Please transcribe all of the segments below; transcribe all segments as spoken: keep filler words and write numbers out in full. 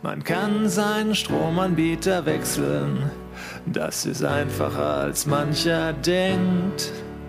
Man kann seinen Stromanbieter wechseln, das ist einfacher als mancher denkt.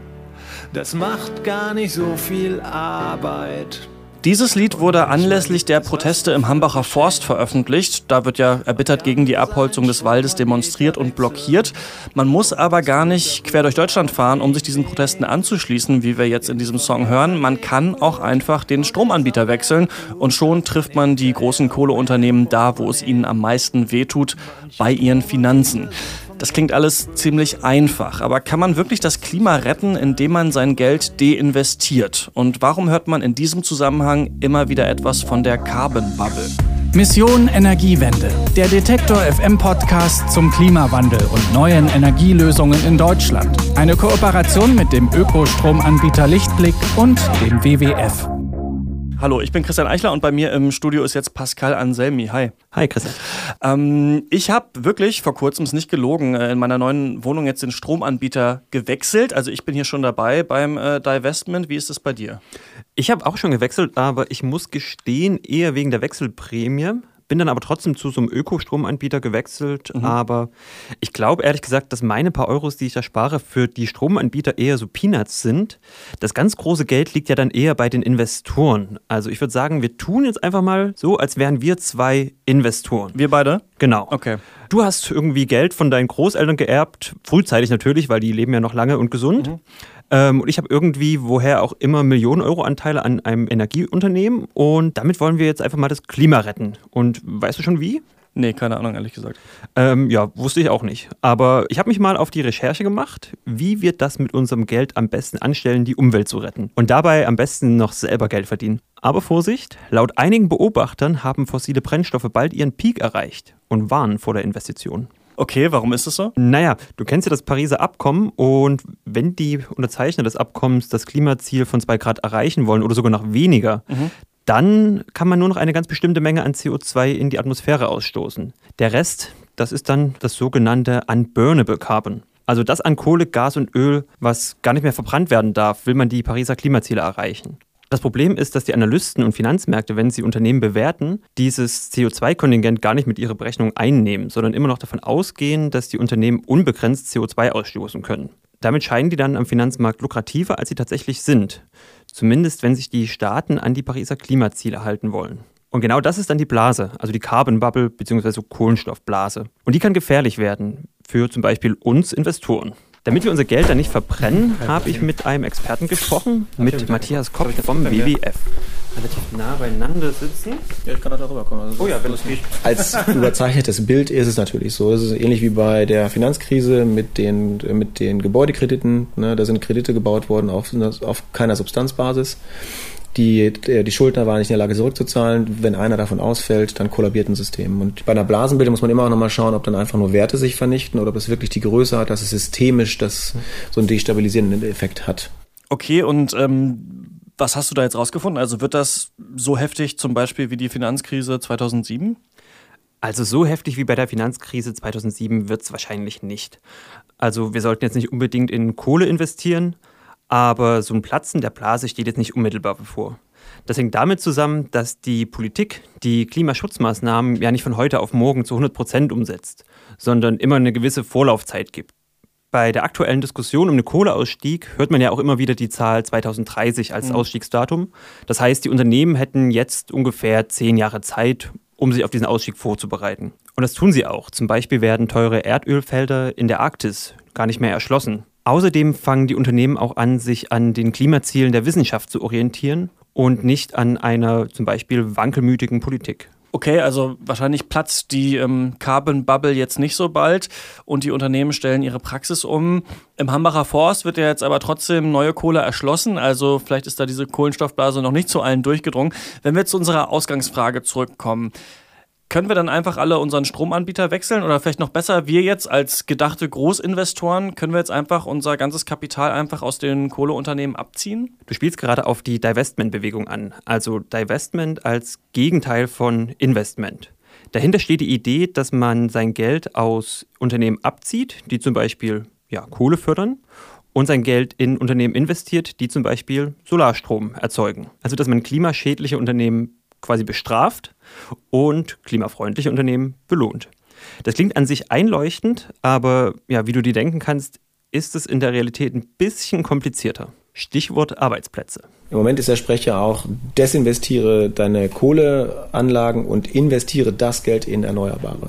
Das macht gar nicht so viel Arbeit. Dieses Lied wurde anlässlich der Proteste im Hambacher Forst veröffentlicht. Da wird ja erbittert gegen die Abholzung des Waldes demonstriert und blockiert. Man muss aber gar nicht quer durch Deutschland fahren, um sich diesen Protesten anzuschließen, wie wir jetzt in diesem Song hören. Man kann auch einfach den Stromanbieter wechseln und schon trifft man die großen Kohleunternehmen da, wo es ihnen am meisten wehtut, bei ihren Finanzen. Das klingt alles ziemlich einfach, aber kann man wirklich das Klima retten, indem man sein Geld deinvestiert? Und warum hört man in diesem Zusammenhang immer wieder etwas von der Carbon Bubble? Mission Energiewende, der Detektor F M Podcast zum Klimawandel und neuen Energielösungen in Deutschland. Eine Kooperation mit dem Ökostromanbieter Lichtblick und dem W W F. Hallo, ich bin Christian Eichler und bei mir im Studio ist jetzt Pascal Anselmi. Hi. Hi, Christian. Ähm, ich habe wirklich vor kurzem, ist nicht gelogen, in meiner neuen Wohnung jetzt den Stromanbieter gewechselt. Also ich bin hier schon dabei beim äh, Divestment. Wie ist das bei dir? Ich habe auch schon gewechselt, aber ich muss gestehen, eher wegen der Wechselprämie. Bin dann aber trotzdem zu so einem Ökostromanbieter gewechselt. Mhm. Aber ich glaube ehrlich gesagt, dass meine paar Euros, die ich da spare, für die Stromanbieter eher so Peanuts sind. Das ganz große Geld liegt ja dann eher bei den Investoren. Also ich würde sagen, wir tun jetzt einfach mal so, als wären wir zwei Investoren. Wir beide? Genau. Okay. Du hast irgendwie Geld von deinen Großeltern geerbt, frühzeitig natürlich, weil die leben ja noch lange und gesund. Mhm. Ähm, und ich habe irgendwie, woher auch immer, Millionen Euro Anteile an einem Energieunternehmen. Und damit wollen wir jetzt einfach mal das Klima retten. Und weißt du schon wie? Nee, keine Ahnung, ehrlich gesagt. Ähm, ja, wusste ich auch nicht. Aber ich habe mich mal auf die Recherche gemacht, wie wir das mit unserem Geld am besten anstellen, die Umwelt zu retten. Und dabei am besten noch selber Geld verdienen. Aber Vorsicht, laut einigen Beobachtern haben fossile Brennstoffe bald ihren Peak erreicht und warnen vor der Investition. Okay, warum ist das so? Naja, du kennst ja das Pariser Abkommen und wenn die Unterzeichner des Abkommens das Klimaziel von zwei Grad erreichen wollen oder sogar noch weniger, mhm. dann kann man nur noch eine ganz bestimmte Menge an C O zwei in die Atmosphäre ausstoßen. Der Rest, das ist dann das sogenannte Unburnable Carbon. Also das an Kohle, Gas und Öl, was gar nicht mehr verbrannt werden darf, will man die Pariser Klimaziele erreichen. Das Problem ist, dass die Analysten und Finanzmärkte, wenn sie Unternehmen bewerten, dieses C O zwei Kontingent gar nicht mit ihrer Berechnung einnehmen, sondern immer noch davon ausgehen, dass die Unternehmen unbegrenzt C O zwei ausstoßen können. Damit scheinen die dann am Finanzmarkt lukrativer, als sie tatsächlich sind. Zumindest, wenn sich die Staaten an die Pariser Klimaziele halten wollen. Und genau das ist dann die Blase, also die Carbon Bubble bzw. Kohlenstoffblase. Und die kann gefährlich werden für zum Beispiel uns Investoren. Damit wir unser Geld dann nicht verbrennen, habe ich mit einem Experten gesprochen, mit Matthias Kopp vom W W F. Relativ nah beieinander sitzen. Ja, ich kann da darüber kommen. Also oh ja, wenn es geht. Als überzeichnetes Bild ist es natürlich so. Es ist ähnlich wie bei der Finanzkrise mit den, mit den Gebäudekrediten. Ne? Da sind Kredite gebaut worden auf, auf keiner Substanzbasis. Die, die Schuldner waren nicht in der Lage zurückzuzahlen. Wenn einer davon ausfällt, dann kollabiert ein System. Und bei einer Blasenbildung muss man immer auch nochmal schauen, ob dann einfach nur Werte sich vernichten oder ob es wirklich die Größe hat, dass es systemisch das, so einen destabilisierenden Effekt hat. Okay, und ähm, was hast du da jetzt rausgefunden? Also wird das so heftig zum Beispiel wie die Finanzkrise zweitausendsieben? Also so heftig wie bei der Finanzkrise zweitausendsieben wird es wahrscheinlich nicht. Also wir sollten jetzt nicht unbedingt in Kohle investieren, aber so ein Platzen der Blase steht jetzt nicht unmittelbar bevor. Das hängt damit zusammen, dass die Politik die Klimaschutzmaßnahmen ja nicht von heute auf morgen zu hundert Prozent umsetzt, sondern immer eine gewisse Vorlaufzeit gibt. Bei der aktuellen Diskussion um den Kohleausstieg hört man ja auch immer wieder die Zahl zweitausenddreißig als mhm. Ausstiegsdatum. Das heißt, die Unternehmen hätten jetzt ungefähr zehn Jahre Zeit, um sich auf diesen Ausstieg vorzubereiten. Und das tun sie auch. Zum Beispiel werden teure Erdölfelder in der Arktis gar nicht mehr erschlossen. Außerdem fangen die Unternehmen auch an, sich an den Klimazielen der Wissenschaft zu orientieren und nicht an einer zum Beispiel wankelmütigen Politik. Okay, also wahrscheinlich platzt die ähm, Carbon Bubble jetzt nicht so bald und die Unternehmen stellen ihre Praxis um. Im Hambacher Forst wird ja jetzt aber trotzdem neue Kohle erschlossen, also vielleicht ist da diese Kohlenstoffblase noch nicht zu allen durchgedrungen. Wenn wir jetzt zu unserer Ausgangsfrage zurückkommen, können wir dann einfach alle unseren Stromanbieter wechseln oder vielleicht noch besser, wir jetzt als gedachte Großinvestoren, können wir jetzt einfach unser ganzes Kapital einfach aus den Kohleunternehmen abziehen? Du spielst gerade auf die Divestment-Bewegung an, also Divestment als Gegenteil von Investment. Dahinter steht die Idee, dass man sein Geld aus Unternehmen abzieht, die zum Beispiel ja, Kohle fördern, und sein Geld in Unternehmen investiert, die zum Beispiel Solarstrom erzeugen. Also dass man klimaschädliche Unternehmen quasi bestraft und klimafreundliche Unternehmen belohnt. Das klingt an sich einleuchtend, aber ja, wie du dir denken kannst, ist es in der Realität ein bisschen komplizierter. Stichwort Arbeitsplätze. Im Moment ist der Sprecher auch, desinvestiere deine Kohleanlagen und investiere das Geld in Erneuerbare.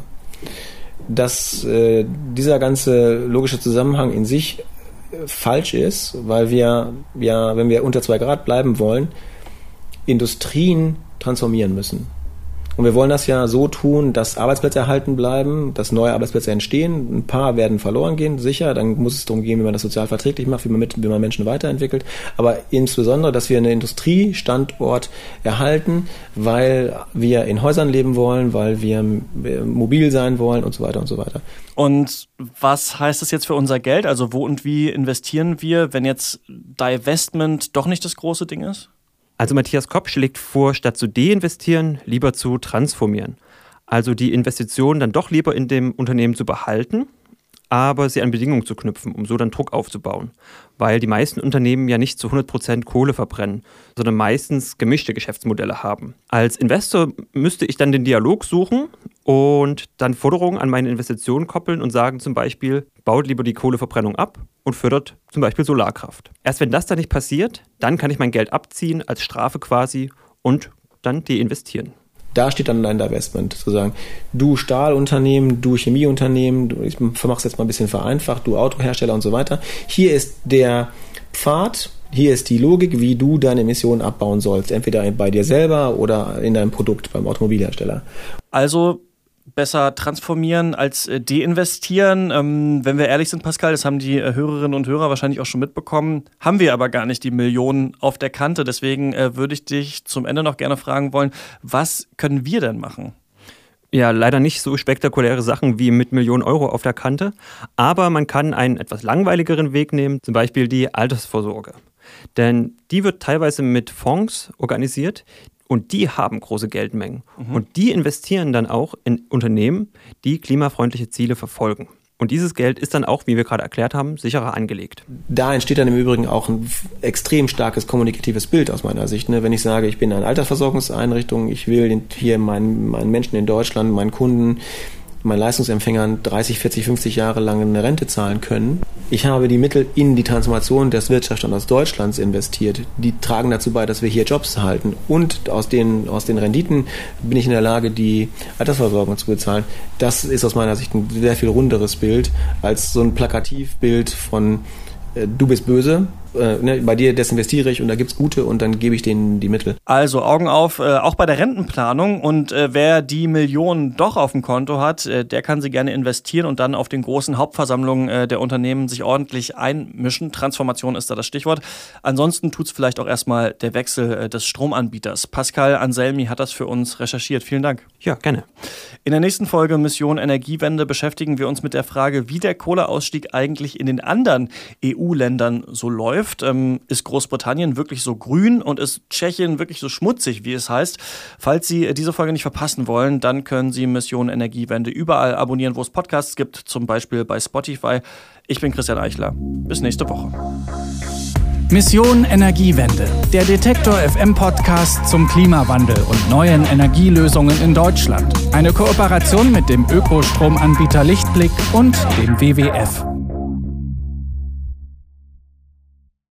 Dass äh, dieser ganze logische Zusammenhang in sich äh, falsch ist, weil wir, ja, wenn wir unter zwei Grad bleiben wollen, Industrien transformieren müssen. Und wir wollen das ja so tun, dass Arbeitsplätze erhalten bleiben, dass neue Arbeitsplätze entstehen. Ein paar werden verloren gehen, sicher. Dann muss es darum gehen, wie man das sozial verträglich macht, wie man, mit, wie man Menschen weiterentwickelt. Aber insbesondere, dass wir einen Industriestandort erhalten, weil wir in Häusern leben wollen, weil wir mobil sein wollen und so weiter und so weiter. Und was heißt das jetzt für unser Geld? Also wo und wie investieren wir, wenn jetzt Divestment doch nicht das große Ding ist? Also Matthias Kopp schlägt vor, statt zu deinvestieren, lieber zu transformieren. Also die Investitionen dann doch lieber in dem Unternehmen zu behalten, aber sie an Bedingungen zu knüpfen, um so dann Druck aufzubauen. Weil die meisten Unternehmen ja nicht zu hundert Prozent Kohle verbrennen, sondern meistens gemischte Geschäftsmodelle haben. Als Investor müsste ich dann den Dialog suchen und dann Forderungen an meine Investitionen koppeln und sagen zum Beispiel, baut lieber die Kohleverbrennung ab und fördert zum Beispiel Solarkraft. Erst wenn das dann nicht passiert, dann kann ich mein Geld abziehen, als Strafe quasi, und dann deinvestieren. Da steht dann dein Divestment, zu sagen, du Stahlunternehmen, du Chemieunternehmen, du, ich mache es jetzt mal ein bisschen vereinfacht, du Autohersteller und so weiter. Hier ist der Pfad, hier ist die Logik, wie du deine Emissionen abbauen sollst, entweder bei dir selber oder in deinem Produkt beim Automobilhersteller. Also besser transformieren als äh, deinvestieren. Ähm, wenn wir ehrlich sind, Pascal, das haben die äh, Hörerinnen und Hörer wahrscheinlich auch schon mitbekommen, haben wir aber gar nicht die Millionen auf der Kante. Deswegen äh, würde ich dich zum Ende noch gerne fragen wollen, was können wir denn machen? Ja, leider nicht so spektakuläre Sachen wie mit Millionen Euro auf der Kante, aber man kann einen etwas langweiligeren Weg nehmen, zum Beispiel die Altersvorsorge. Denn die wird teilweise mit Fonds organisiert, und die haben große Geldmengen. Mhm. Und die investieren dann auch in Unternehmen, die klimafreundliche Ziele verfolgen. Und dieses Geld ist dann auch, wie wir gerade erklärt haben, sicherer angelegt. Da entsteht dann im Übrigen auch ein extrem starkes kommunikatives Bild aus meiner Sicht. Wenn ich sage, ich bin eine Altersversorgungseinrichtung, ich will hier meinen, meinen Menschen in Deutschland, meinen Kunden, meinen Leistungsempfängern dreißig, vierzig, fünfzig Jahre lang eine Rente zahlen können. Ich habe die Mittel in die Transformation des Wirtschaftsstandorts Deutschlands investiert. Die tragen dazu bei, dass wir hier Jobs halten. Und aus den, aus den Renditen bin ich in der Lage, die Altersversorgung zu bezahlen. Das ist aus meiner Sicht ein sehr viel runderes Bild als so ein Plakativbild von äh, du bist böse. Äh, ne, bei dir desinvestiere ich und da gibt's gute und dann gebe ich denen die Mittel. Also Augen auf, äh, auch bei der Rentenplanung, und äh, wer die Millionen doch auf dem Konto hat, äh, der kann sie gerne investieren und dann auf den großen Hauptversammlungen äh, der Unternehmen sich ordentlich einmischen. Transformation ist da das Stichwort. Ansonsten tut's vielleicht auch erstmal der Wechsel äh, des Stromanbieters. Pascal Anselmi hat das für uns recherchiert. Vielen Dank. Ja, gerne. In der nächsten Folge Mission Energiewende beschäftigen wir uns mit der Frage, wie der Kohleausstieg eigentlich in den anderen E U-Ländern so läuft. Ist Großbritannien wirklich so grün und ist Tschechien wirklich so schmutzig, wie es heißt? Falls Sie diese Folge nicht verpassen wollen, dann können Sie Mission Energiewende überall abonnieren, wo es Podcasts gibt, zum Beispiel bei Spotify. Ich bin Christian Eichler. Bis nächste Woche. Mission Energiewende, der Detektor F M Podcast zum Klimawandel und neuen Energielösungen in Deutschland. Eine Kooperation mit dem Ökostromanbieter Lichtblick und dem W W F.